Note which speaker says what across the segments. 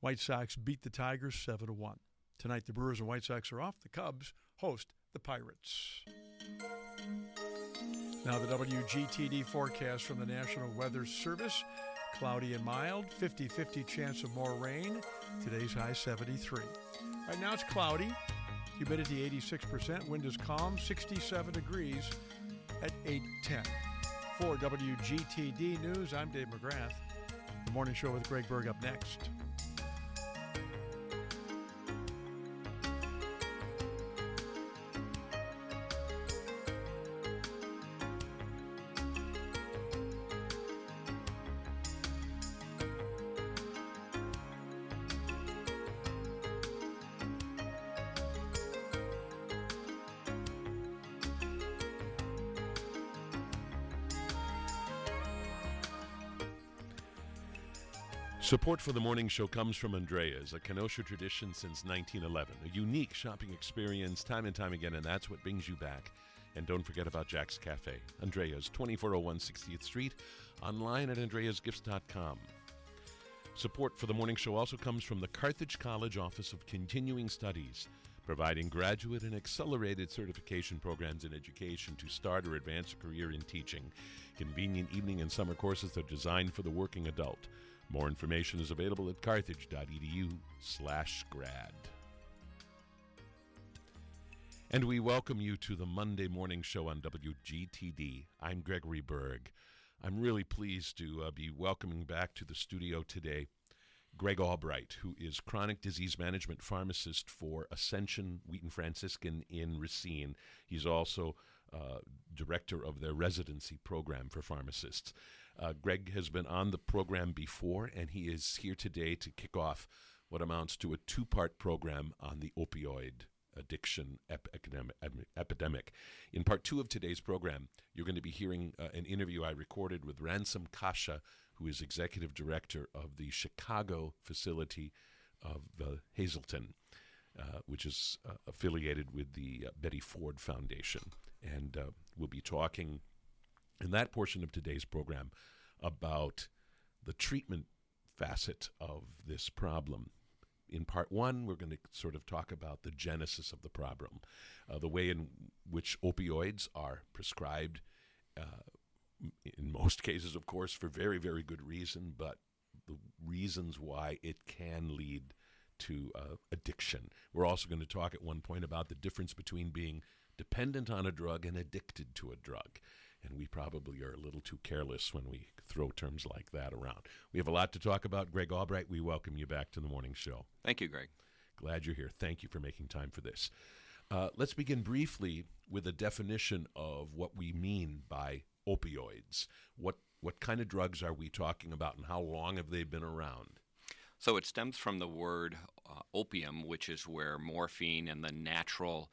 Speaker 1: White Sox beat the Tigers 7-1. Tonight, the Brewers and White Sox are off. The Cubs host the Pirates. Now the WGTD forecast from the National Weather Service. Cloudy and mild, 50-50 chance of more rain. Today's high 73. Right now it's cloudy, humidity 86%, wind is calm, 67 degrees at 8:10. For WGTD News, I'm Dave McGrath. The Morning Show with Greg Berg up next.
Speaker 2: Support for the morning show comes from Andrea's, a Kenosha tradition since 1911. A unique shopping experience time and time again, and that's what brings you back. And don't forget about Jack's Cafe. Andrea's, 2401 60th Street, online at andreasgifts.com. Support for the morning show also comes from the Carthage College Office of Continuing Studies, providing graduate and accelerated certification programs in education to start or advance a career in teaching. Convenient evening and summer courses that are designed for the working adult. More information is available at carthage.edu/grad. And we welcome you to the Monday morning show on WGTD. I'm Gregory Berg. I'm really pleased to be welcoming back to the studio today Greg Albright, who is chronic disease management pharmacist for Ascension Wheaton Franciscan in Racine. He's also director of their residency program for pharmacists. Greg has been on the program before, and he is here today to kick off what amounts to a two-part program on the opioid addiction epidemic. In part two of today's program, you're going to be hearing an interview I recorded with Ransom Kasha, who is executive director of the Chicago facility of Hazelton, which is affiliated with the Betty Ford Foundation. And we'll be talking in that portion of today's program about the treatment facet of this problem. In part one, we're going to sort of talk about the genesis of the problem, the way in which opioids are prescribed, in most cases, of course, for very, very good reason, but the reasons why it can lead to addiction. We're also going to talk at one point about the difference between being dependent on a drug and addicted to a drug. And we probably are a little too careless when we throw terms like that around. We have a lot to talk about. Greg Albright, we welcome you back to the morning show.
Speaker 3: Thank you, Greg.
Speaker 2: Glad you're here. Thank you for making time for this. Let's begin briefly with a definition of what we mean by opioids. What kind of drugs are we talking about, and how long have they been around?
Speaker 3: So it stems from the word opium, which is where morphine and the natural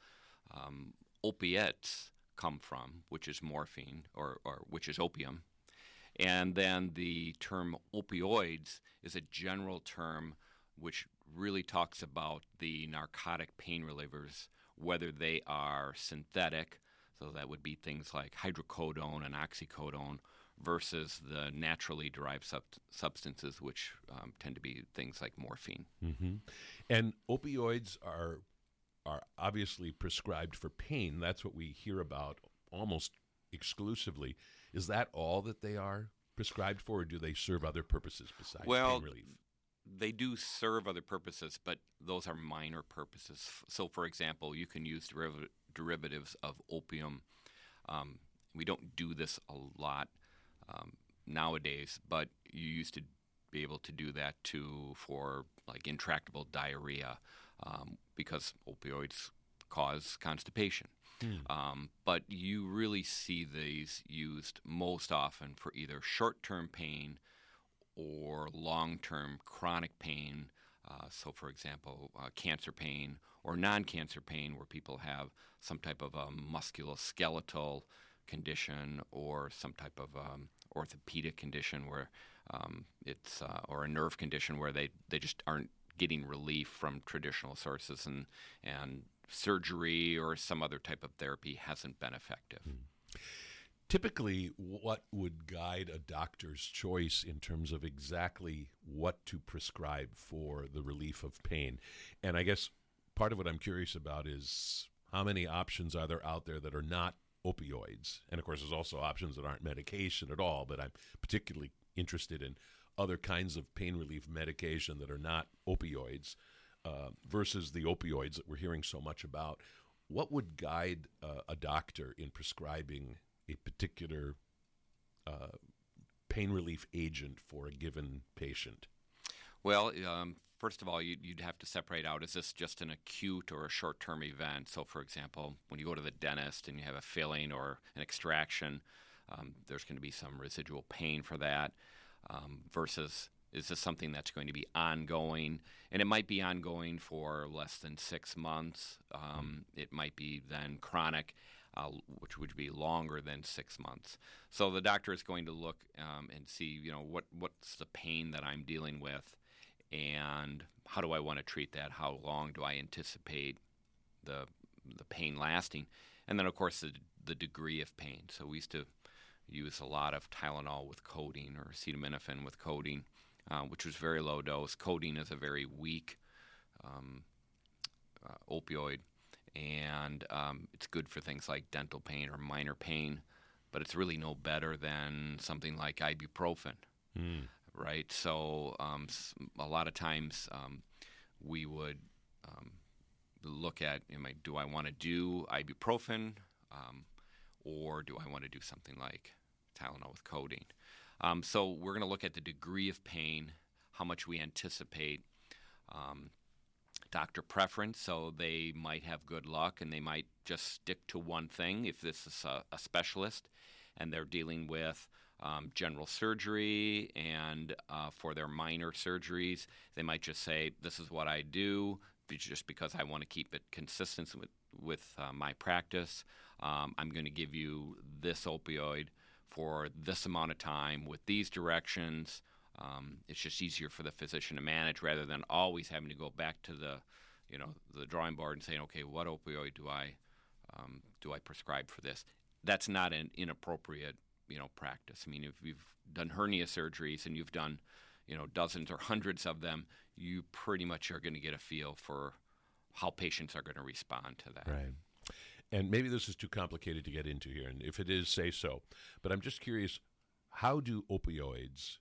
Speaker 3: opiates come from, which is morphine or which is opium. And then the term opioids is a general term which really talks about the narcotic pain relievers, whether they are synthetic, so that would be things like hydrocodone and oxycodone, versus the naturally derived substances, which tend to be things like morphine.
Speaker 2: Mm-hmm. And opioids are obviously prescribed for pain. That's what we hear about almost exclusively. Is that all that they are prescribed for, or do they serve other purposes besides pain relief?
Speaker 3: They do serve other purposes, but those are minor purposes. So, for example, you can use derivatives of opium. We don't do this a lot nowadays, but you used to be able to do that for like intractable diarrhea, because opioids cause constipation. But you really see these used most often for either short-term pain or long-term chronic pain. So, for example, cancer pain or non-cancer pain, where people have some type of a musculoskeletal condition or some type of orthopedic condition where it's or a nerve condition where they just aren't getting relief from traditional sources, and surgery or some other type of therapy hasn't been effective.
Speaker 2: Typically, what would guide a doctor's choice in terms of exactly what to prescribe for the relief of pain? And I guess part of what I'm curious about is how many options are there out there that are not opioids? And of course, there's also options that aren't medication at all, but I'm particularly interested in other kinds of pain relief medication that are not opioids versus the opioids that we're hearing so much about. What would guide a doctor in prescribing a particular pain relief agent for a given patient?
Speaker 3: Well, first of all, you'd have to separate out, is this just an acute or a short-term event? So, for example, when you go to the dentist and you have a filling or an extraction, there's going to be some residual pain for that versus is this something that's going to be ongoing? And it might be ongoing for less than 6 months. It might be then chronic, which would be longer than 6 months. So the doctor is going to look and see, what's the pain that I'm dealing with, and how do I want to treat that? How long do I anticipate the pain lasting? And then, of course, the degree of pain. So we used to use a lot of Tylenol with codeine or acetaminophen with codeine, which was very low dose. Codeine is a very weak opioid, and it's good for things like dental pain or minor pain, but it's really no better than something like ibuprofen, right? So a lot of times we would look at, do I want to do ibuprofen or do I want to do something like Tylenol with codeine? So we're going to look at the degree of pain, how much we anticipate, doctor preference. So they might have good luck and they might just stick to one thing if this is a specialist and they're dealing with general surgery, and for their minor surgeries, they might just say, this is what I do just because I want to keep it consistent with my practice. I'm going to give you this opioid for this amount of time with these directions. It's just easier for the physician to manage rather than always having to go back to the drawing board and saying, okay, what opioid do I prescribe for this? That's not an inappropriate practice. I mean, if you've done hernia surgeries and you've done dozens or hundreds of them, you pretty much are going to get a feel for how patients are going to respond to that.
Speaker 2: Right. And maybe this is too complicated to get into here, and if it is, say so. But I'm just curious, how do opioids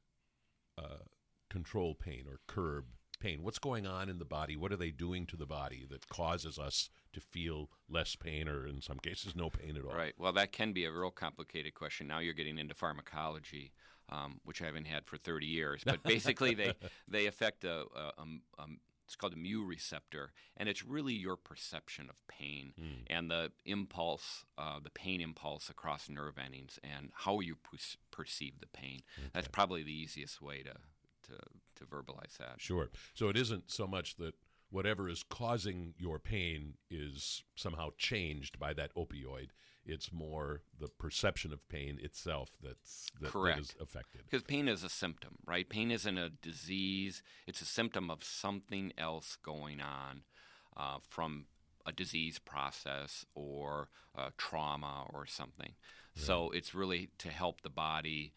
Speaker 2: control pain or curb pain? What's going on in the body? What are they doing to the body that causes us to feel less pain or, in some cases, no pain at all?
Speaker 3: Right. Well, that can be a real complicated question. Now you're getting into pharmacology, which I haven't had for 30 years. But basically, they affect it's called a mu receptor, and it's really your perception of pain and the impulse, the pain impulse across nerve endings, and how you perceive the pain. Okay. That's probably the easiest way to verbalize that.
Speaker 2: Sure. So it isn't so much that whatever is causing your pain is somehow changed by that opioid. It's more the perception of pain itself that is affected.
Speaker 3: Because pain is a symptom, right? Pain isn't a disease. It's a symptom of something else going on from a disease process or trauma or something. Right. So it's really to help the body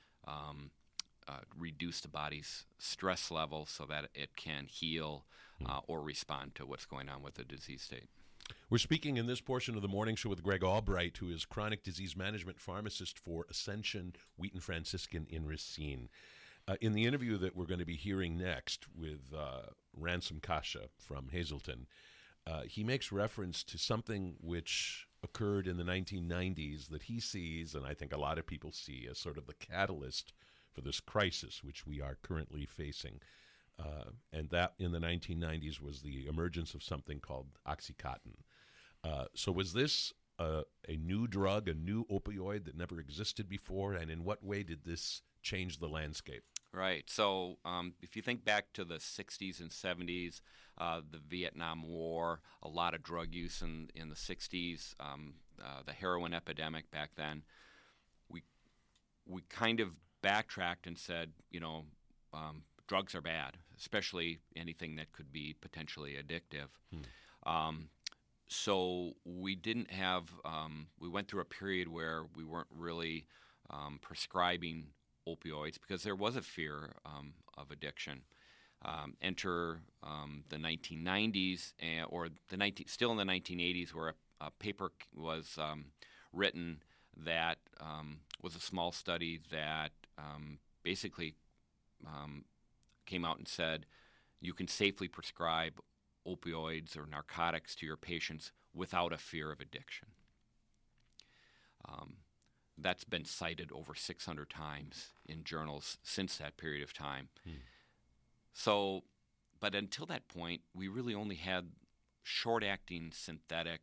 Speaker 3: reduce the body's stress level so that it can heal or respond to what's going on with the disease state.
Speaker 2: We're speaking in this portion of the morning show with Greg Albright, who is chronic disease management pharmacist for Ascension Wheaton Franciscan in Racine. In the interview that we're going to be hearing next with Ransom Kasha from Hazleton, he makes reference to something which occurred in the 1990s that he sees, and I think a lot of people see, as sort of the catalyst for this crisis which we are currently facing. And that in the 1990s was the emergence of something called Oxycontin. So was this a new drug, a new opioid that never existed before? And in what way did this change the landscape?
Speaker 3: Right. So if you think back to the 60s and 70s, the Vietnam War, a lot of drug use in the 60s, the heroin epidemic back then, we kind of backtracked and said, drugs are bad, especially anything that could be potentially addictive. So we didn't have we went through a period where we weren't really prescribing opioids because there was a fear of addiction. Enter the 1990s, still in the 1980s, where a paper was written that was a small study that basically came out and said you can safely prescribe opioids or narcotics to your patients without a fear of addiction. That's been cited over 600 times in journals since that period of time. So, but until that point, we really only had short-acting synthetic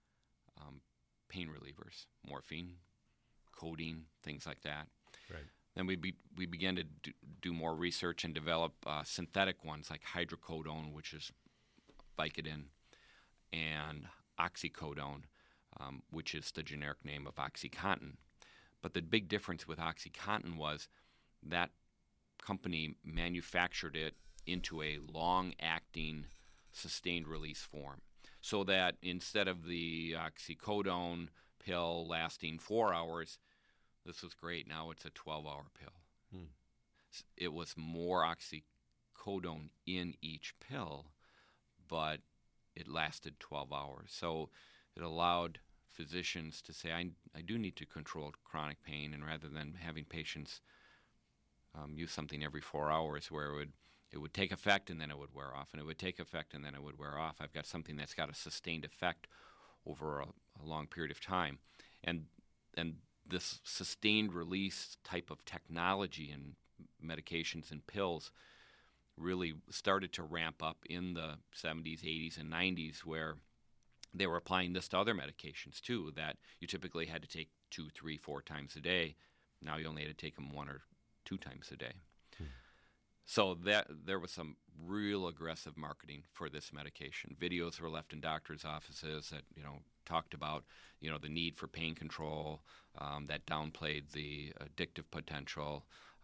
Speaker 3: pain relievers, morphine, codeine, things like that.
Speaker 2: Right.
Speaker 3: Then we began to do more research and develop synthetic ones like hydrocodone, which is Vicodin, and oxycodone, which is the generic name of OxyContin. But the big difference with OxyContin was that company manufactured it into a long-acting, sustained-release form, so that instead of the oxycodone pill lasting 4 hours, this was great. Now it's a 12-hour pill. It was more oxycodone in each pill, but it lasted 12 hours. So it allowed physicians to say, I do need to control chronic pain, and rather than having patients use something every 4 hours where it would take effect and then it would wear off, and it would take effect and then it would wear off, I've got something that's got a sustained effect over a long period of time. And this sustained release type of technology in medications and pills really started to ramp up in the 70s, 80s, and 90s, where they were applying this to other medications too, that you typically had to take 2, 3, 4 times a day. Now you only had to take them 1 or 2 times a day. So that there was some real aggressive marketing for this medication. Videos were left in doctors' offices that talked about the need for pain control, that downplayed the addictive potential.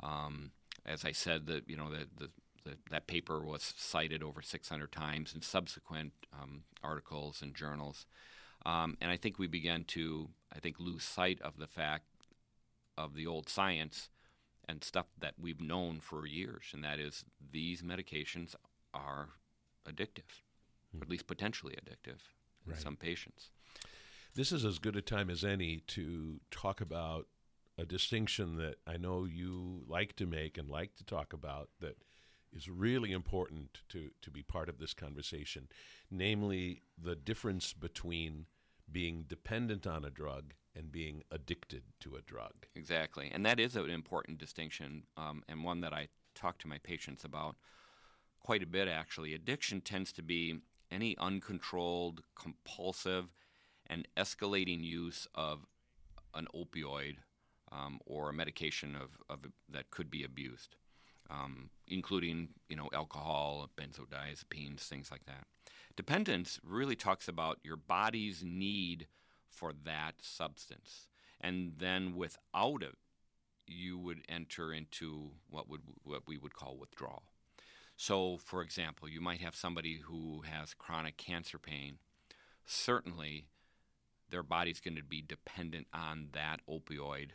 Speaker 3: As I said, that paper was cited over 600 times in subsequent articles and journals. And I think we began to lose sight of the fact of the old science and stuff that we've known for years, and that is these medications are addictive, or at least potentially addictive in some patients.
Speaker 2: This is as good a time as any to talk about a distinction that I know you like to make and like to talk about that is really important to be part of this conversation, namely the difference between being dependent on a drug and being addicted to a drug.
Speaker 3: Exactly. And that is an important distinction, and one that I talk to my patients about quite a bit, actually. Addiction tends to be any uncontrolled, compulsive, and escalating use of an opioid or a medication that could be abused, including alcohol, benzodiazepines, things like that. Dependence really talks about your body's need for that substance, and then without it, you would enter into what we would call withdrawal. So, for example, you might have somebody who has chronic cancer pain. Certainly, their body's going to be dependent on that opioid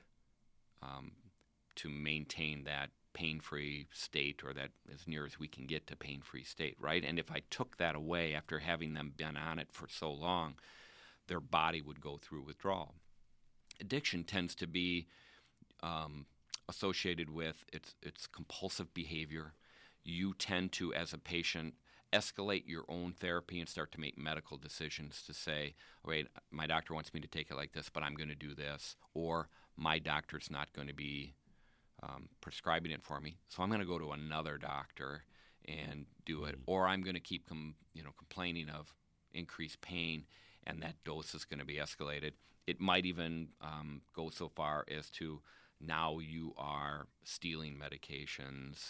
Speaker 3: to maintain that pain-free state, or that as near as we can get to pain-free state, right? And if I took that away after having them been on it for so long, their body would go through withdrawal. Addiction tends to be associated with its compulsive behavior. You tend to, as a patient, escalate your own therapy and start to make medical decisions to say, wait, my doctor wants me to take it like this, but I'm going to do this, or my doctor's not going to be prescribing it for me, so I'm going to go to another doctor and do it, or I'm going to keep complaining of increased pain, and that dose is going to be escalated. It might even go so far as to now you are stealing medications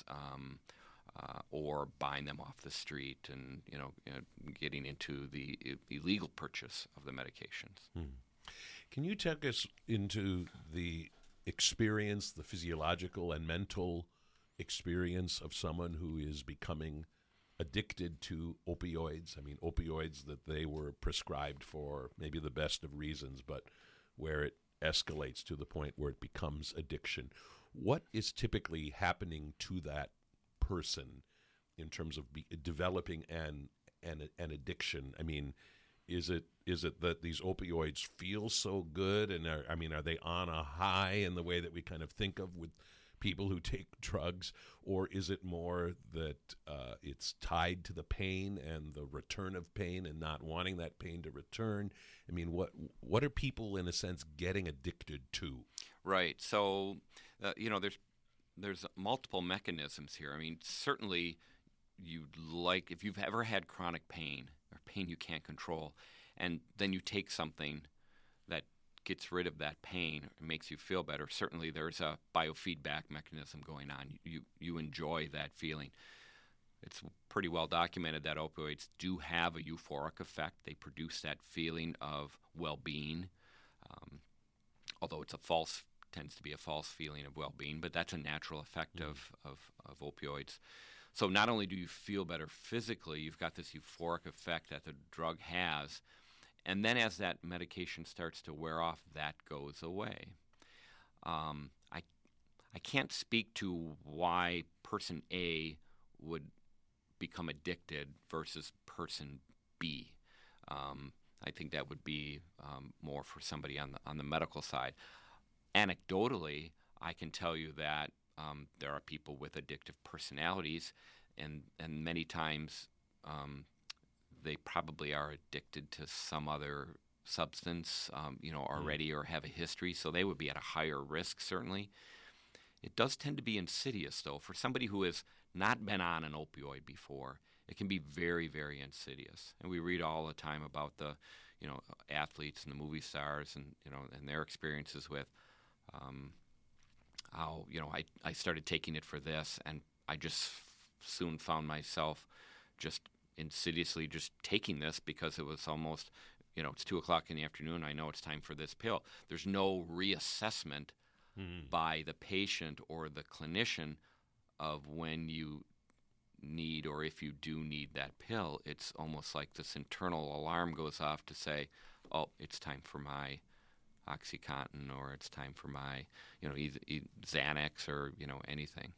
Speaker 3: or buying them off the street, and getting into the illegal purchase of the medications.
Speaker 2: Can you take us into the experience, the physiological and mental experience of someone who is becoming addicted to opioids? I mean, opioids that they were prescribed for maybe the best of reasons, but where it escalates to the point where it becomes addiction. What is typically happening to that person in terms of developing an addiction? I mean, is it that these opioids feel so good, and are they on a high in the way that we kind of think of with people who take drugs, or is it more that it's tied to the pain and the return of pain and not wanting that pain to return? I mean, what are people in a sense getting addicted to?
Speaker 3: Right. So, there's multiple mechanisms here. I mean, certainly if you've ever had chronic pain or pain you can't control, and then you take something that gets rid of that pain or makes you feel better, certainly there's a biofeedback mechanism going on. You enjoy that feeling. It's pretty well documented that opioids do have a euphoric effect. They produce that feeling of well-being, although tends to be a false feeling of well-being, but that's a natural effect of opioids. So not only do you feel better physically, you've got this euphoric effect that the drug has, and then as that medication starts to wear off, that goes away. I can't speak to why person A would become addicted versus person B. I think that would be more for somebody on the medical side. Anecdotally, I can tell you that there are people with addictive personalities, and many times they probably are addicted to some other substance, already or have a history, so they would be at a higher risk, certainly. It does tend to be insidious, though. For somebody who has not been on an opioid before, it can be very, very insidious. And we read all the time about the, athletes and the movie stars and their experiences with how, I started taking it for this, and I just soon found myself just insidiously just taking this because it was almost, it's 2 o'clock in the afternoon. I know it's time for this pill. There's no reassessment by the patient or the clinician of when you need or if you do need that pill. It's almost like this internal alarm goes off to say, oh, it's time for my OxyContin, or it's time for my, either Xanax or, anything.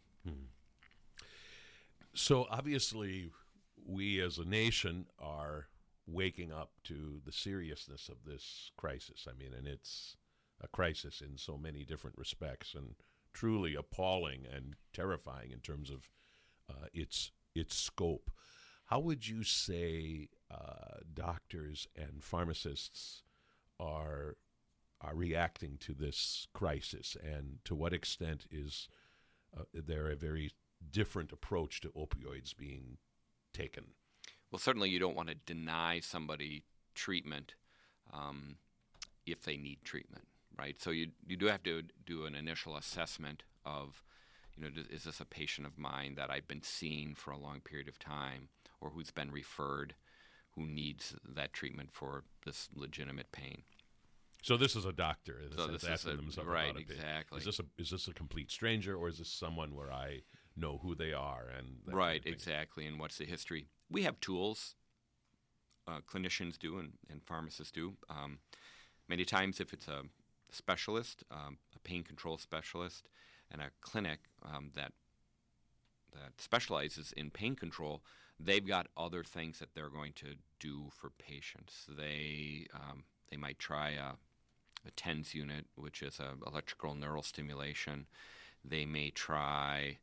Speaker 2: So obviously we as a nation are waking up to the seriousness of this crisis. I mean, and it's a crisis in so many different respects, and truly appalling and terrifying in terms of its scope. How would you say doctors and pharmacists are reacting to this crisis, and to what extent is there a very different approach to opioids being taken?
Speaker 3: Well, certainly you don't want to deny somebody treatment if they need treatment, right? So you do have to do an initial assessment of, is this a patient of mine that I've been seeing for a long period of time, or who's been referred, who needs that treatment for this legitimate pain?
Speaker 2: So this is a doctor.
Speaker 3: So this is right, exactly.
Speaker 2: Is this a complete stranger, or is this someone where I know who they are? And
Speaker 3: right, exactly. And what's the history? We have tools. Clinicians do, and pharmacists do. Many times, if it's a specialist, a pain control specialist, and a clinic that specializes in pain control, they've got other things that they're going to do for patients. They might try a TENS unit, which is a electrical neural stimulation. They may try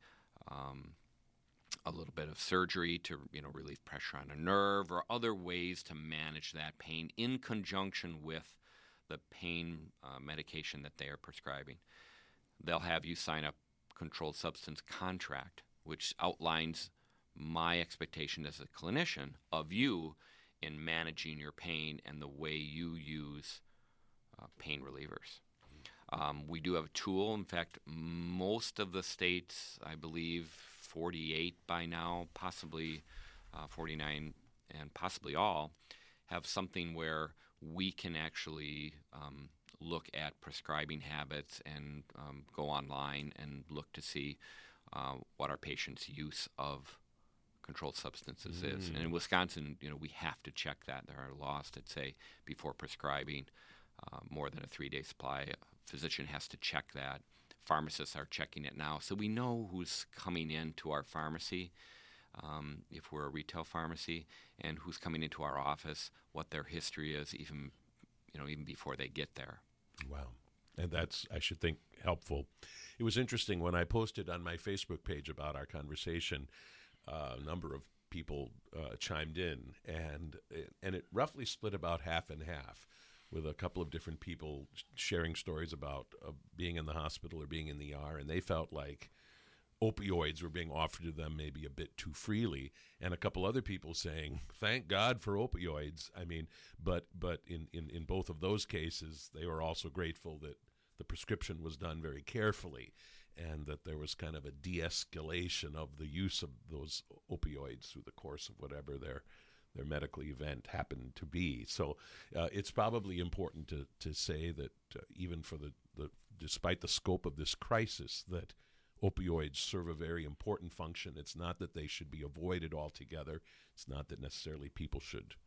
Speaker 3: a little bit of surgery to relieve pressure on a nerve, or other ways to manage that pain in conjunction with the pain medication that they are prescribing. They'll have you sign a controlled substance contract, which outlines my expectation as a clinician of you in managing your pain and the way you use pain relievers. We do have a tool. In fact, most of the states, I believe 48 by now, possibly 49, and possibly all, have something where we can actually look at prescribing habits and go online and look to see what our patients' use of controlled substances is. And in Wisconsin, we have to check that. There are laws that say before prescribing more than a 3-day supply physician has to check that. Pharmacists are checking it now. So we know who's coming into our pharmacy, if we're a retail pharmacy, and who's coming into our office, what their history is, even before they get there.
Speaker 2: Wow. And that's, I should think, helpful. It was interesting when I posted on my Facebook page about our conversation, a number of people chimed in, and it roughly split about half and half, with a couple of different people sharing stories about being in the hospital or being in the ER, and they felt like opioids were being offered to them maybe a bit too freely, and a couple other people saying, thank God for opioids. I mean, but in both of those cases, they were also grateful that the prescription was done very carefully and that there was kind of a de-escalation of the use of those opioids through the course of whatever their medical event happened to be. So it's probably important to say that even for despite the scope of this crisis, that opioids serve a very important function. It's not that they should be avoided altogether. It's not that necessarily people should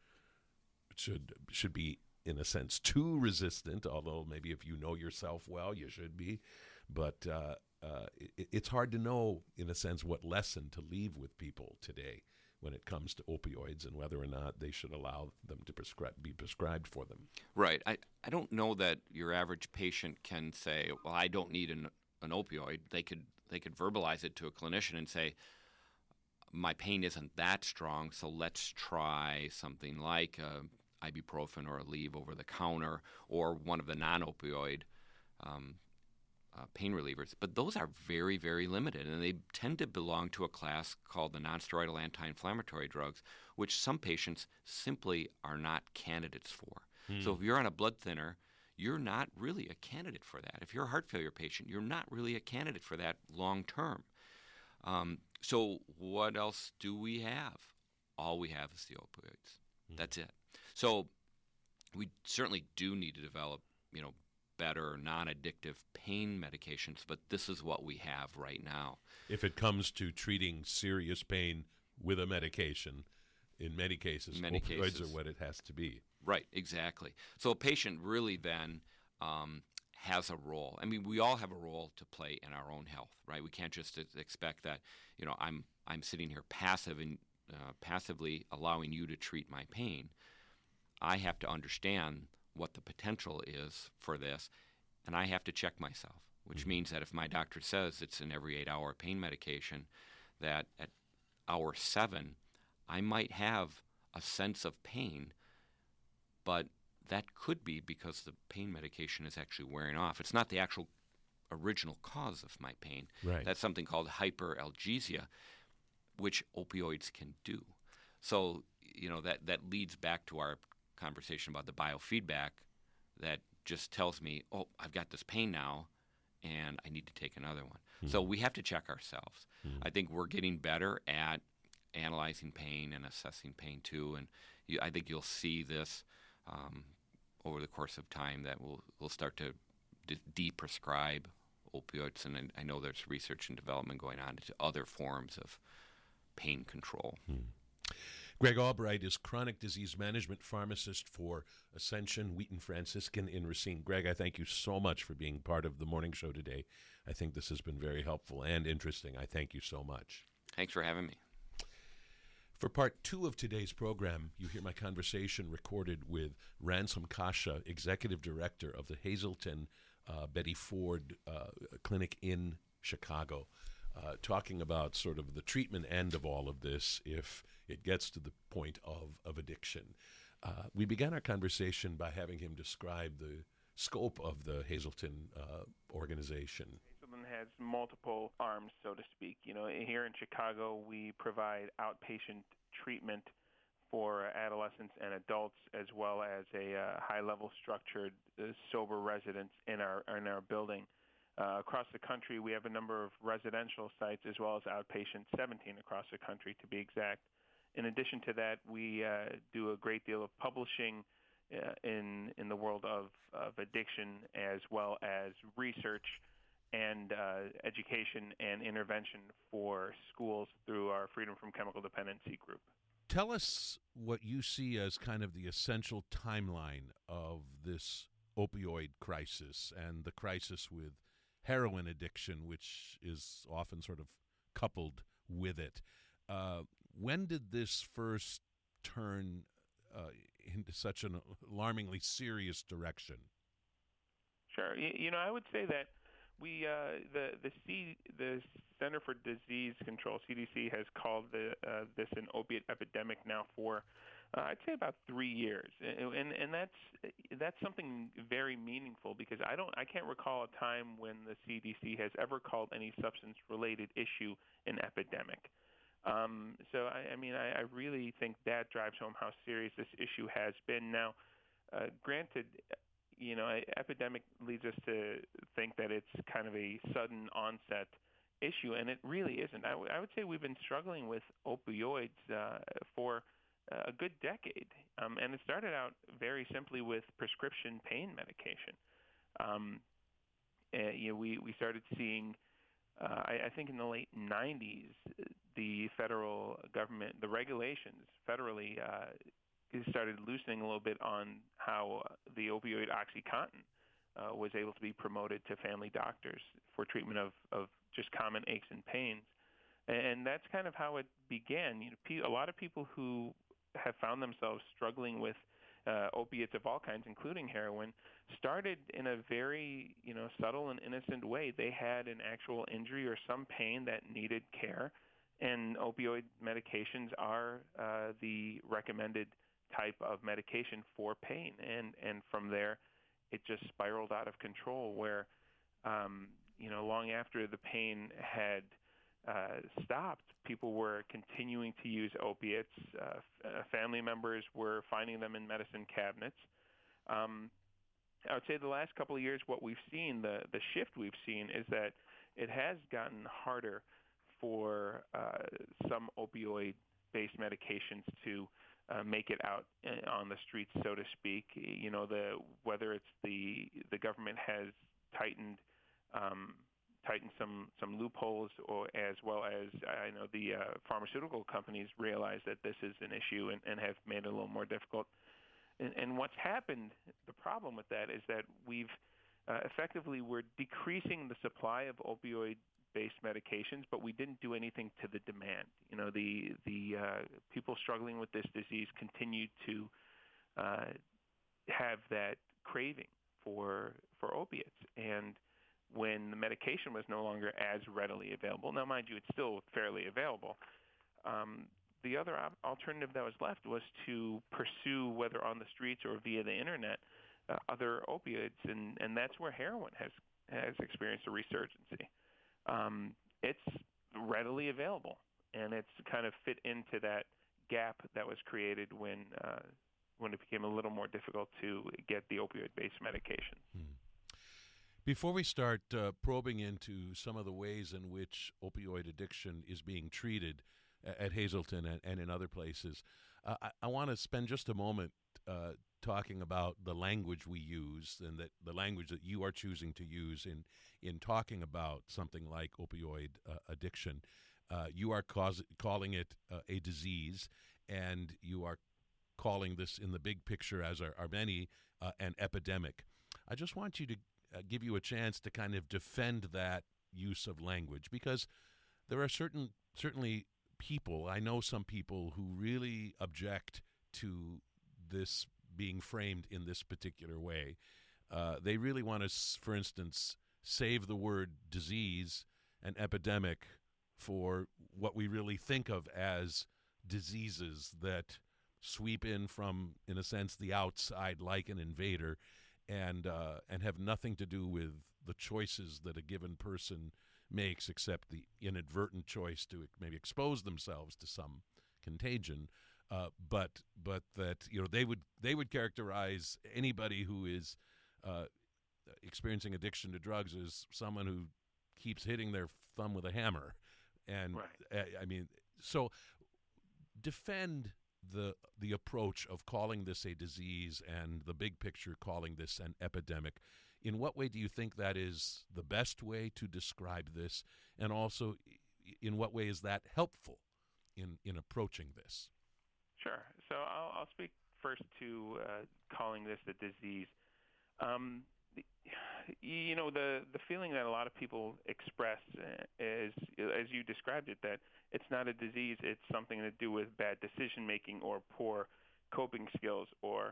Speaker 2: be, in a sense, too resistant, although maybe if you know yourself well, you should be. But it's hard to know, in a sense, what lesson to leave with people today when it comes to opioids and whether or not they should allow them to be prescribed for them.
Speaker 3: Right. I don't know that your average patient can say, well, I don't need an opioid. They could verbalize it to a clinician and say, my pain isn't that strong, so let's try something like ibuprofen or Aleve over the counter or one of the non-opioid pain relievers. But those are very, very limited, and they tend to belong to a class called the nonsteroidal anti-inflammatory drugs, which some patients simply are not candidates for. So if you're on a blood thinner, you're not really a candidate for that. If you're a heart failure patient, you're not really a candidate for that long term. So what else do we have? All we have is the opioids. That's it. So we certainly do need to develop, better non-addictive pain medications, but this is what we have right now.
Speaker 2: If it comes to treating serious pain with a medication, in many cases, opioids are what it has to be.
Speaker 3: Right, exactly. So a patient really then has a role. I mean, we all have a role to play in our own health, right? We can't just expect that, I'm sitting here passively allowing you to treat my pain. I have to understand what the potential is for this, and I have to check myself, which means that if my doctor says it's an every 8-hour pain medication, that at hour 7, I might have a sense of pain, but that could be because the pain medication is actually wearing off. It's not the actual original cause of my pain.
Speaker 2: Right.
Speaker 3: That's something called hyperalgesia, which opioids can do. So, that leads back to our conversation about the biofeedback that just tells me, oh, I've got this pain now, and I need to take another one. So we have to check ourselves. I think we're getting better at analyzing pain and assessing pain too, and I think you'll see this over the course of time that we'll start to de-prescribe opioids, and I know there's research and development going on into other forms of pain control.
Speaker 2: Greg Albright is chronic disease management pharmacist for Ascension Wheaton Franciscan in Racine. Greg, I thank you so much for being part of the morning show today. I think this has been very helpful and interesting. I thank you so much.
Speaker 3: Thanks for having me.
Speaker 2: For part 2 of today's program, you hear my conversation recorded with Ransom Kasha, Executive Director of the Hazelton Betty Ford Clinic in Chicago, talking about sort of the treatment end of all of this if it gets to the point of addiction. We began our conversation by having him describe the scope of the Hazelton organization.
Speaker 4: Hazelton has multiple arms, so to speak. Here in Chicago, we provide outpatient treatment for adolescents and adults, as well as a high-level structured sober residence in our building. Across the country, we have a number of residential sites as well as outpatient, 17 across the country to be exact. In addition to that, we do a great deal of publishing in the world of addiction, as well as research and education and intervention for schools through our Freedom from Chemical Dependency group.
Speaker 2: Tell us what you see as kind of the essential timeline of this opioid crisis and the crisis with heroin addiction, which is often sort of coupled with it. When did this first turn into such an alarmingly serious direction?
Speaker 4: Sure. I would say that we the Center for Disease Control, CDC, has called this an opiate epidemic now for I'd say about 3 years, and that's something very meaningful, because I can't recall a time when the CDC has ever called any substance-related issue an epidemic. So I really think that drives home how serious this issue has been. Now, granted, epidemic leads us to think that it's kind of a sudden onset issue, and it really isn't. I would say we've been struggling with opioids for a good decade, and it started out very simply with prescription pain medication. We started seeing, I think in the late 90s, the federal government, the regulations federally started loosening a little bit on how the opioid OxyContin was able to be promoted to family doctors for treatment of just common aches and pains. And that's kind of how it began. A lot of people who have found themselves struggling with opiates of all kinds, including heroin, started in a very subtle and innocent way. They had an actual injury or some pain that needed care, and opioid medications are the recommended type of medication for pain. And from there, it just spiraled out of control, where long after the pain had stopped, people were continuing to use opiates. Family members were finding them in medicine cabinets. I would say the last couple of years, what we've seen, the shift we've seen, is that it has gotten harder for some opioid-based medications to make it out on the streets, so to speak. Whether it's the government has tightened some loopholes, or as well as I know the pharmaceutical companies realize that this is an issue and have made it a little more difficult. And what's happened, the problem with that is that we've we're decreasing the supply of opioid-based medications, but we didn't do anything to the demand. The people struggling with this disease continue to have that craving for opiates. And when the medication was no longer as readily available, now mind you, it's still fairly available, the other alternative that was left was to pursue, whether on the streets or via the internet, other opioids, and that's where heroin has experienced a resurgency. It's readily available, and it's kind of fit into that gap that was created when it became a little more difficult to get the opioid-based medication.
Speaker 2: Before we start probing into some of the ways in which opioid addiction is being treated at Hazelton and in other places, I want to spend just a moment talking about the language we use, and that the language that you are choosing to use in talking about something like opioid addiction. You are calling it a disease, and you are calling this, in the big picture, as are many, an epidemic. I just want you to give you a chance to kind of defend that use of language, because there are certainly people, I know some people, who really object to this being framed in this particular way. They really want to, for instance, save the word disease and epidemic for what we really think of as diseases that sweep in from, in a sense, the outside like an invader, and have nothing to do with the choices that a given person makes, except the inadvertent choice to maybe expose themselves to some contagion. But that they would characterize anybody who is experiencing addiction to drugs as someone who keeps hitting their thumb with a hammer, and
Speaker 4: right.
Speaker 2: So defend the approach of calling this a disease and the big picture calling this an epidemic. In what way do you think that is the best way to describe this, and also in what way is that helpful in approaching this?
Speaker 4: Sure. So I'll speak first to calling this a disease. The feeling that a lot of people express is, as you described it, that it's not a disease, it's something to do with bad decision making or poor coping skills, or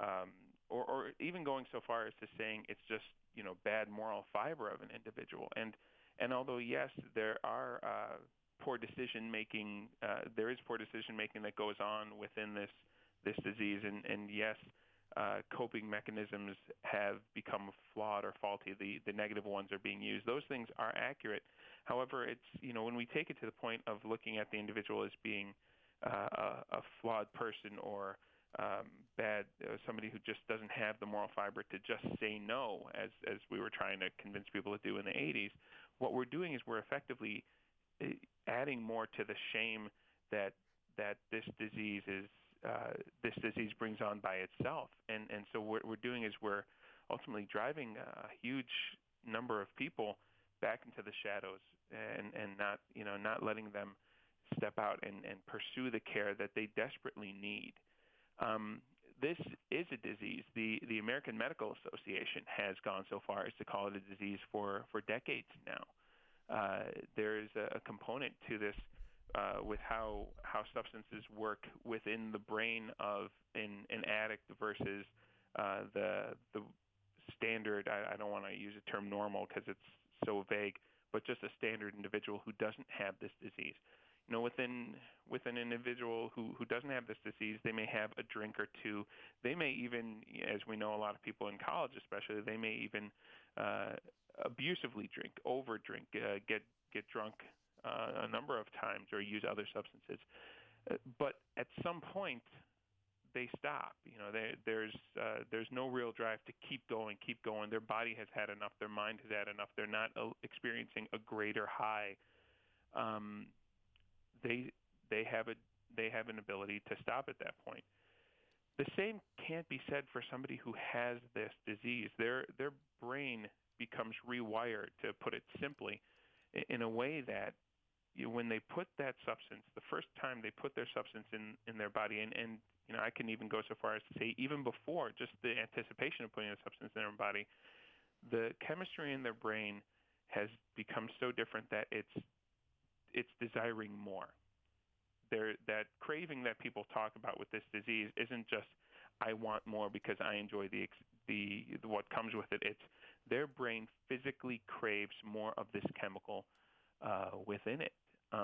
Speaker 4: even going so far as to saying it's just bad moral fiber of an individual. And although yes, there are poor decision making, there is poor decision making that goes on within this disease, and yes, coping mechanisms have become flawed or faulty. The negative ones are being used. Those things are accurate. However, it's when we take it to the point of looking at the individual as being a flawed person or bad, somebody who just doesn't have the moral fiber to just say no, as we were trying to convince people to do in the 80s, what we're doing is we're effectively adding more to the shame that this disease brings on by itself. And so what we're doing is we're ultimately driving a huge number of people back into the shadows and not letting them step out and pursue the care that they desperately need. This is a disease. The American Medical Association has gone so far as to call it a disease for decades now. There is a component to this with how substances work within the brain of an addict versus the standard. I don't want to use the term normal because it's so vague, but just a standard individual who doesn't have this disease. Within an individual who doesn't have this disease, they may have a drink or two. They may even, as we know, a lot of people in college especially, they may even abusively drink, overdrink, get drunk a number of times, or use other substances. But at some point, they stop. There's no real drive to keep going. Their body has had enough. Their mind has had enough. They're not experiencing a greater high. They have an ability to stop at that point. The same can't be said for somebody who has this disease. Their brain becomes rewired, to put it simply, in a way that when they put that substance, the first time they put their substance in their body, and I can even go so far as to say even before just the anticipation of putting a substance in their body, the chemistry in their brain has become so different that it's desiring more. That craving that people talk about with this disease isn't just I want more because I enjoy the what comes with it. It's their brain physically craves more of this chemical within it.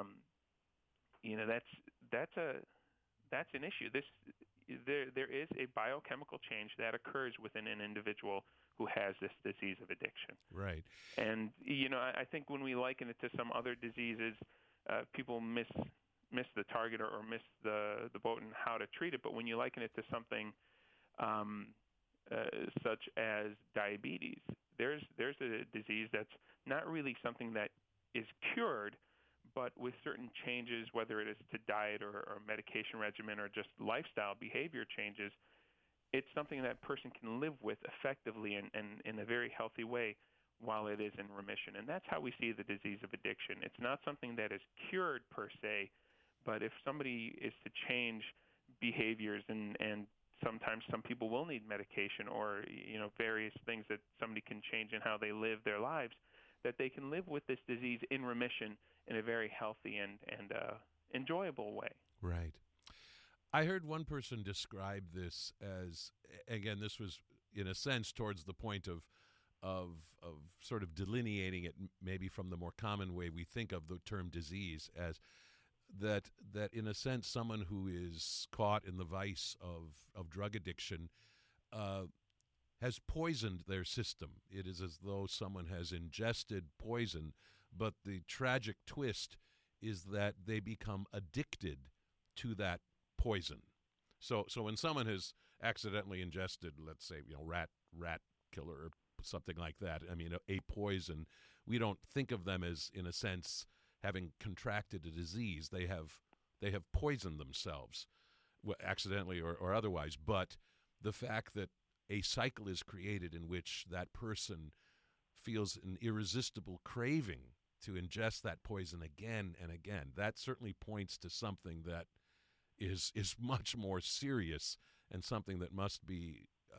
Speaker 4: That's an issue. There is a biochemical change that occurs within an individual who has this disease of addiction.
Speaker 2: Right.
Speaker 4: And I think when we liken it to some other diseases, people miss the target or miss the boat in how to treat it. But when you liken it to something such as diabetes, there's a disease that's not really something that is cured, but with certain changes, whether it is to diet or medication regimen or just lifestyle behavior changes, it's something that person can live with effectively and in a very healthy way while it is in remission. And that's how we see the disease of addiction. It's not something that is cured per se, but if somebody is to change behaviors, and sometimes some people will need medication or various things that somebody can change in how they live their lives, that they can live with this disease in remission in a very healthy and enjoyable way.
Speaker 2: Right. I heard one person describe this as, again, this was in a sense towards the point of sort of delineating it maybe from the more common way we think of the term disease, as that in a sense someone who is caught in the vice of drug addiction has poisoned their system. It is as though someone has ingested poison, but the tragic twist is that they become addicted to that poison. So when someone has accidentally ingested, let's say, rat killer or something like that, I mean, a poison, we don't think of them as, in a sense, having contracted a disease. They have poisoned themselves, accidentally or otherwise. But the fact that a cycle is created in which that person feels an irresistible craving to ingest that poison again and again, that certainly points to something that is much more serious and something that must be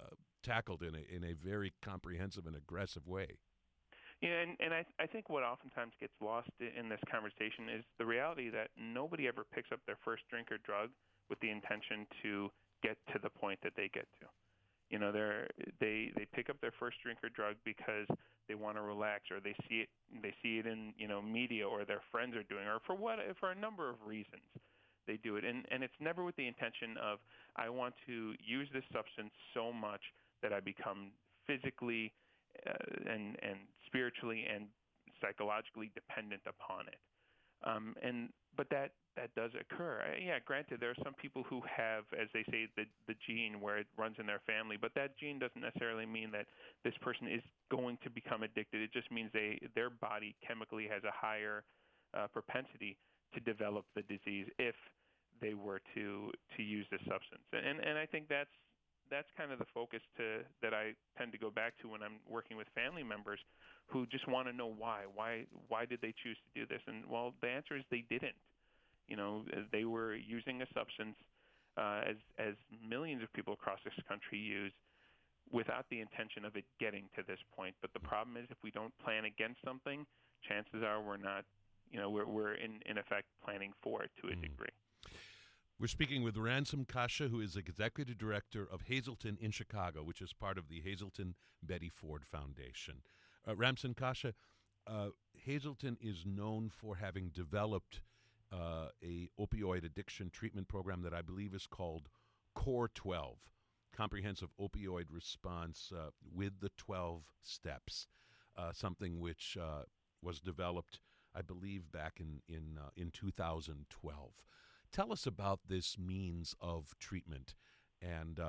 Speaker 2: tackled in a very comprehensive and aggressive way.
Speaker 4: Yeah, and I think what oftentimes gets lost in this conversation is the reality that nobody ever picks up their first drink or drug with the intention to get to the point that they get to. You know, they pick up their first drink or drug because they want to relax, or they see it in media, or their friends are doing, or for a number of reasons they do it, and it's never with the intention of, I want to use this substance so much that I become physically and spiritually and psychologically dependent upon it. But that does occur. Yeah, granted, there are some people who have, as they say, the gene where it runs in their family, but that gene doesn't necessarily mean that this person is going to become addicted. It just means their body chemically has a higher propensity to develop the disease if they were to use this substance. And I think that's kind of the focus that I tend to go back to when I'm working with family members who just want to know why. Why did they choose to do this? And well, the answer is they didn't. You know, they were using a substance as millions of people across this country use, without the intention of it getting to this point. But the problem is, if we don't plan against something, chances are we're not. We're in effect planning for it to a degree.
Speaker 2: We're speaking with Ransom Kasha, who is Executive Director of Hazelden in Chicago, which is part of the Hazelden Betty Ford Foundation. Ransom Kasha, Hazelden is known for having developed a opioid addiction treatment program that I believe is called Core 12, Comprehensive Opioid Response with the 12 Steps, something which was developed, I believe, back in 2012. Tell us about this means of treatment and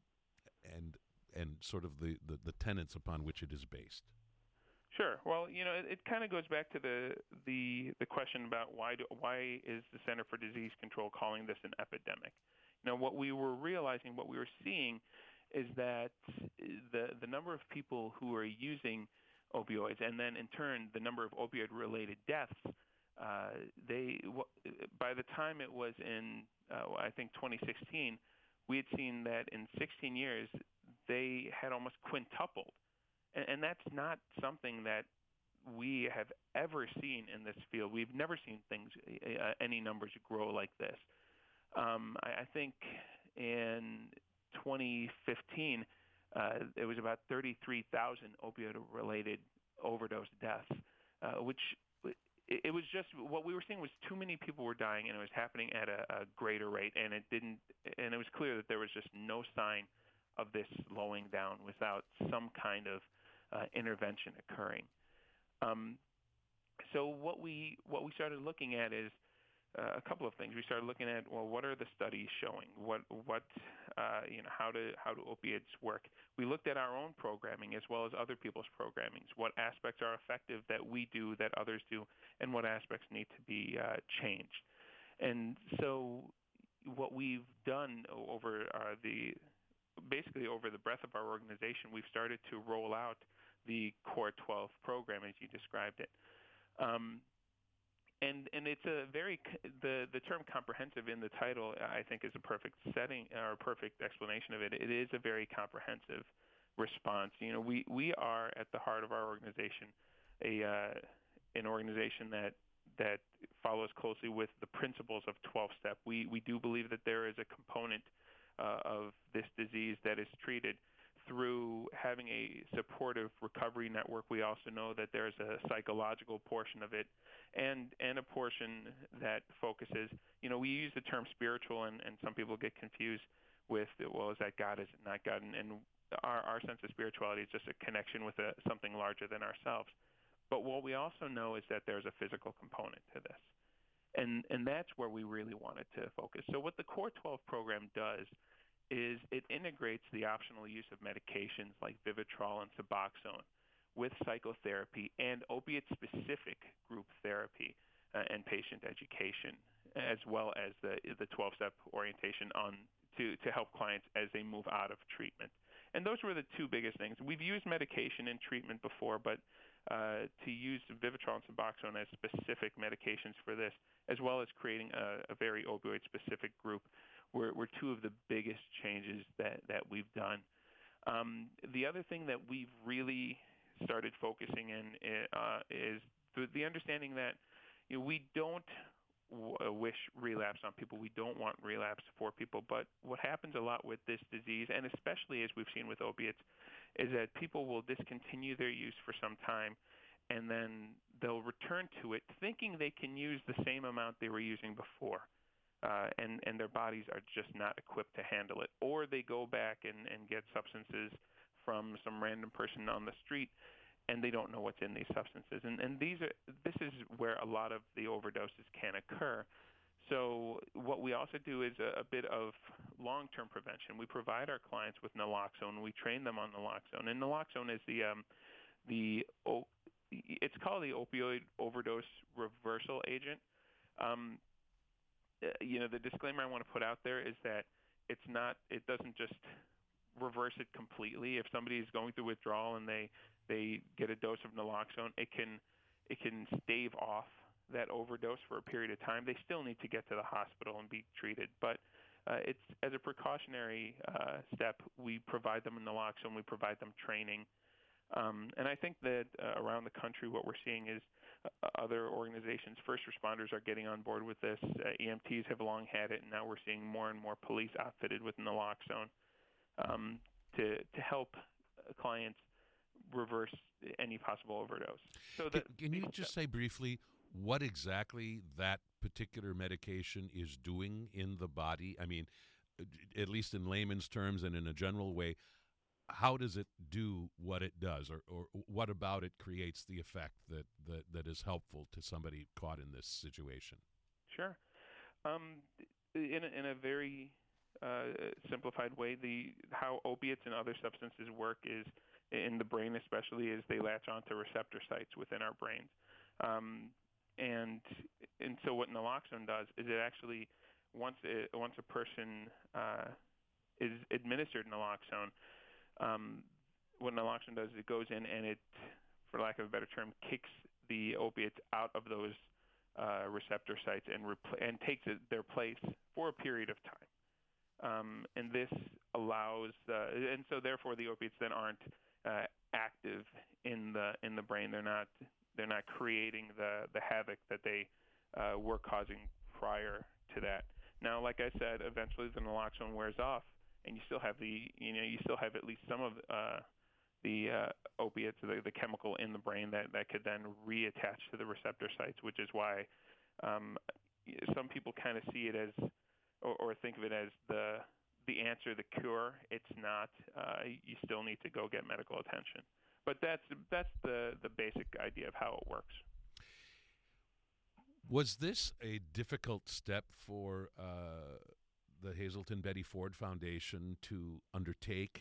Speaker 2: sort of the tenets upon which it is based.
Speaker 4: Sure. Well, it kind of goes back to the question about why is the Center for Disease Control calling this an epidemic? What we were realizing, what we were seeing, is that the number of people who are using opioids, and then in turn the number of opioid-related deaths, by the time it was in I think 2016, we had seen that in 16 years they had almost quintupled. And that's not something that we have ever seen in this field. We've never seen any numbers grow like this. I think in 2015, it was about 33,000 opioid-related overdose deaths, which it was just what we were seeing was too many people were dying, and it was happening at a greater rate, and it was clear that there was just no sign of this slowing down without some kind of intervention occurring. So what we started looking at is a couple of things. We started looking at, well, what are the studies showing? How do opiates work? We looked at our own programming as well as other people's programmings. What aspects are effective that we do that others do, and what aspects need to be changed? And so what we've done over basically over the breadth of our organization, we've started to roll out the Core 12 program as you described it. And it's the term comprehensive in the title, I think, is a perfect setting or a perfect explanation of it. It is a very comprehensive response. We are at the heart of our organization an organization that follows closely with the principles of 12-step. We do believe that there is a component of this disease that is treated through having a supportive recovery network. We also know that there's a psychological portion of it and a portion that focuses, we use the term spiritual, and some people get confused with, well, is that God, is it not God? And our sense of spirituality is just a connection with something larger than ourselves. But what we also know is that there's a physical component to this. And that's where we really wanted to focus. So what the Core 12 program does is it integrates the optional use of medications like Vivitrol and Suboxone with psychotherapy and opiate-specific group therapy and patient education, as well as the 12-step orientation to help clients as they move out of treatment. And those were the two biggest things. We've used medication in treatment before, but to use Vivitrol and Suboxone as specific medications for this, as well as creating a very opioid-specific group, were two of the biggest changes that we've done. The other thing that we've really started focusing in is the understanding that we don't wish relapse on people. We don't want relapse for people. But what happens a lot with this disease, and especially as we've seen with opiates, is that people will discontinue their use for some time, and then they'll return to it thinking they can use the same amount they were using before. And their bodies are just not equipped to handle it. Or they go back and get substances from some random person on the street, and they don't know what's in these substances. And this is where a lot of the overdoses can occur. So what we also do is a bit of long-term prevention. We provide our clients with naloxone. We train them on naloxone. And naloxone is it's called the opioid overdose reversal agent. The disclaimer I want to put out there is that it doesn't just reverse it completely. If somebody is going through withdrawal and they get a dose of naloxone, it can stave off that overdose for a period of time. They still need to get to the hospital and be treated, but it's as a precautionary step. We provide them naloxone. We provide them training. And I think that around the country, what we're seeing is other organizations, first responders are getting on board with this. EMTs have long had it, and now we're seeing more and more police outfitted with naloxone to help clients reverse any possible overdose. So
Speaker 2: can you just say briefly what exactly that particular medication is doing in the body? I mean, at least in layman's terms and in a general way, how does it do what it does, or what about it creates the effect that is helpful to somebody caught in this situation?
Speaker 4: Sure. In a very simplified way, how opiates and other substances work is, in the brain especially, is they latch onto receptor sites within our brains. And so what naloxone does is it actually, once a person is administered naloxone, what naloxone does is it goes in and it, for lack of a better term, kicks the opiates out of those receptor sites and takes their place for a period of time. And this allows, and so therefore the opiates then aren't active in the brain. They're not creating the havoc that they were causing prior to that. Now, like I said, eventually the naloxone wears off, and you still have at least some of the opiates, the chemical in the brain that could then reattach to the receptor sites, which is why some people kind of see it as, or think of it as the answer, the cure. It's not. You still need to go get medical attention. But that's the basic idea of how it works.
Speaker 2: Was this a difficult step for the Hazelton Betty Ford Foundation to undertake?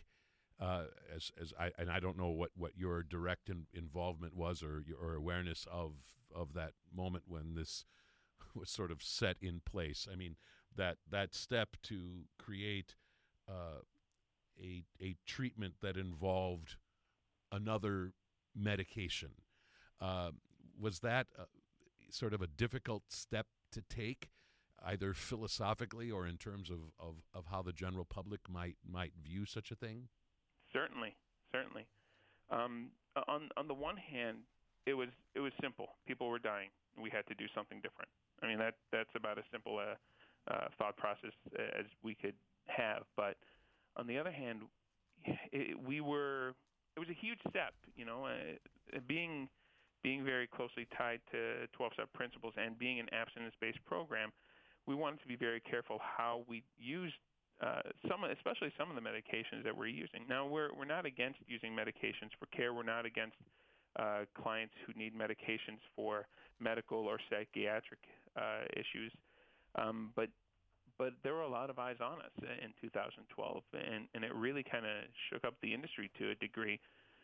Speaker 2: I don't know what your direct involvement was or your awareness of that moment when this was sort of set in place. I mean, that step to create a treatment that involved another medication, was that sort of a difficult step to take, either philosophically or in terms of how the general public might view such a thing?
Speaker 4: Certainly. On the one hand, it was simple. People were dying. We had to do something different. I mean, that's about as simple a thought process as we could have. But on the other hand, it was a huge step. Being very closely tied to 12-step principles and being an abstinence-based program, we wanted to be very careful how we used especially some of the medications that we're using. Now, we're not against using medications for care. We're not against clients who need medications for medical or psychiatric issues. But there were a lot of eyes on us in 2012, and it really kind of shook up the industry to a degree.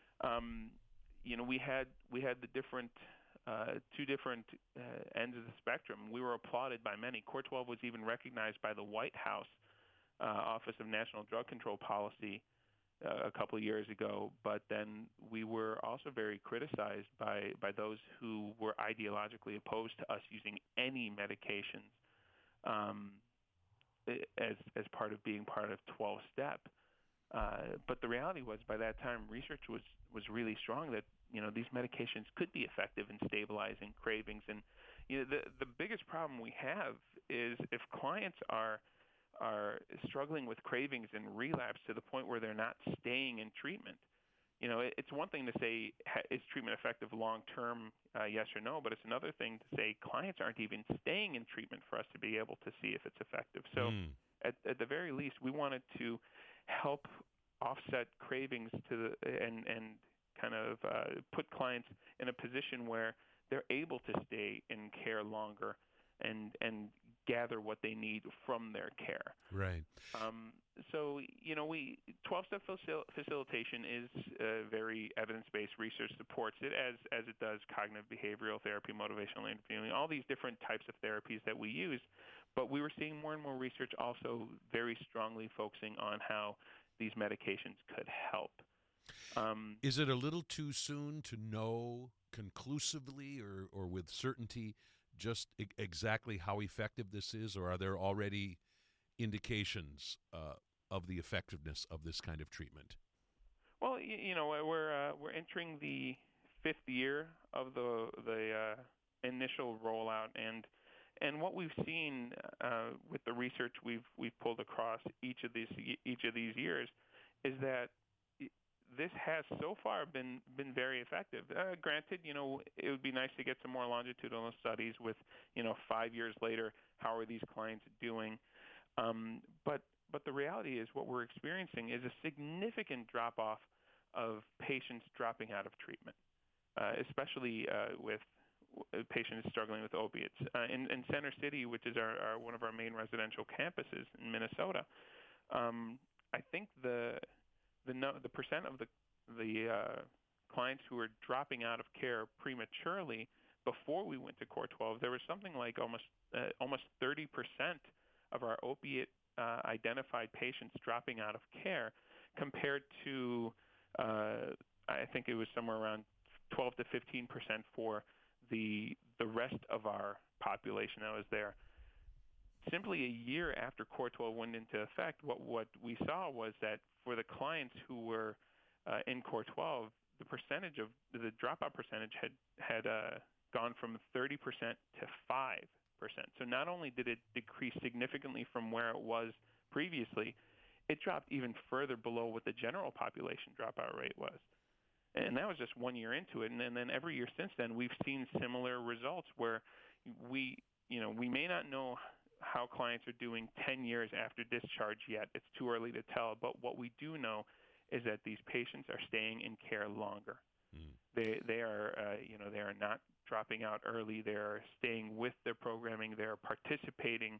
Speaker 4: We had the different two different ends of the spectrum. We were applauded by many. Core 12 was even recognized by the White House Office of National Drug Control Policy a couple of years ago, but then we were also very criticized by those who were ideologically opposed to us using any medications as part of being part of 12-step. But the reality was, by that time, research was really strong that these medications could be effective in stabilizing cravings. And the biggest problem we have is if clients are struggling with cravings and relapse to the point where they're not staying in treatment. It's one thing to say, is treatment effective long term, yes or no, but it's another thing to say clients aren't even staying in treatment for us to be able to see if it's effective. So at the very least, we wanted to help offset cravings and kind of put clients in a position where they're able to stay in care longer and gather what they need from their care.
Speaker 2: Right.
Speaker 4: So 12-step facilitation is very evidence-based. Research supports it, as it does cognitive behavioral therapy, motivational interviewing, all these different types of therapies that we use. But we were seeing more and more research also very strongly focusing on how these medications could help.
Speaker 2: Is it a little too soon to know conclusively or with certainty just exactly how effective this is, or are there already indications of the effectiveness of this kind of treatment?
Speaker 4: Well, we're entering the 5th year of the initial rollout, and what we've seen with the research we've pulled across each of these years is that this has so far been very effective. Granted, it would be nice to get some more longitudinal studies with 5 years later, how are these clients doing? But the reality is what we're experiencing is a significant drop-off of patients dropping out of treatment, especially with patients struggling with opiates. In Center City, which is our one of our main residential campuses in Minnesota, I think the percent of the clients who were dropping out of care prematurely before we went to Core 12, there was something like almost 30% of our opiate identified patients dropping out of care, compared to I think it was somewhere around 12 to 15% for the rest of our population that was there. Simply a year after Core 12 went into effect, what we saw was that for the clients who were in Core 12, the dropout percentage had gone from 30% to 5%. So not only did it decrease significantly from where it was previously, it dropped even further below what the general population dropout rate was. And that was just 1 year into it. And then every year since then, we've seen similar results where we may not know how clients are doing 10 years after discharge yet. It's too early to tell. But what we do know is that these patients are staying in care longer. They are not dropping out early. They're staying with their programming. They're participating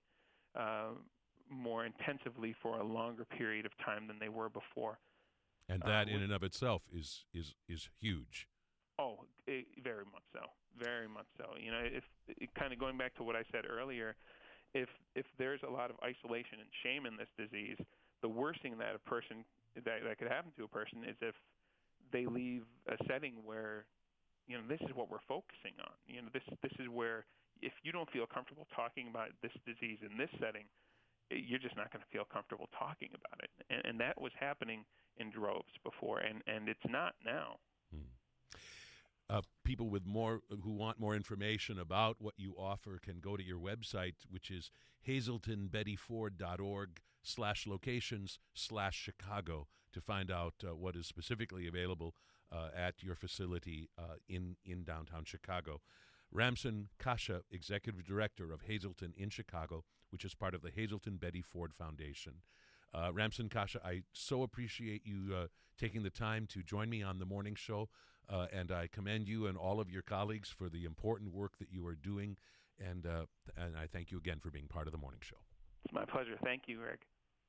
Speaker 4: more intensively for a longer period of time than they were before.
Speaker 2: And that in and of itself is huge.
Speaker 4: Oh, very much so. Very much so. If kind of going back to what I said earlier, if there's a lot of isolation and shame in this disease, the worst thing that that could happen to a person is if they leave a setting where, this is what we're focusing on. This is where if you don't feel comfortable talking about this disease in this setting, you're just not going to feel comfortable talking about it. And that was happening in droves before, and it's not now.
Speaker 2: People who want more information about what you offer can go to your website, which is hazeltonbettyford.org/locations/Chicago to find out what is specifically available at your facility in downtown Chicago. Ramsin Kasha, Executive Director of Hazelton in Chicago, which is part of the Hazelton Betty Ford Foundation. Ramsin Kasha, I so appreciate you taking the time to join me on the morning show, and I commend you and all of your colleagues for the important work that you are doing, and I thank you again for being part of the morning show.
Speaker 4: It's my pleasure. Thank you, Greg.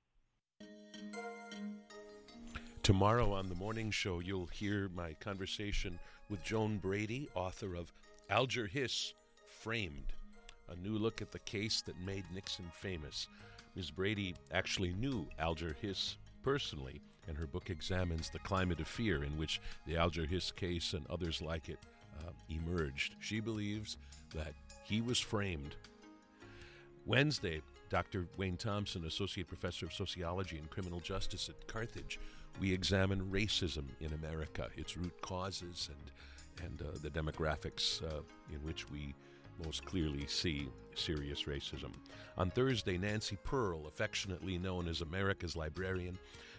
Speaker 2: Tomorrow on the morning show, you'll hear my conversation with Joan Brady, author of Alger Hiss, Framed, a new look at the case that made Nixon famous. Ms. Brady actually knew Alger Hiss personally, and her book examines the climate of fear in which the Alger Hiss case and others like it emerged. She believes that he was framed. Wednesday, Dr. Wayne Thompson, Associate Professor of Sociology and Criminal Justice at Carthage. We examine racism in America, its root causes, and the demographics in which we most clearly see serious racism. On Thursday, Nancy Pearl, affectionately known as America's Librarian,